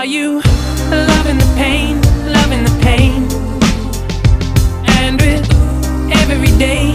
Are you loving the pain, loving the pain? And with every day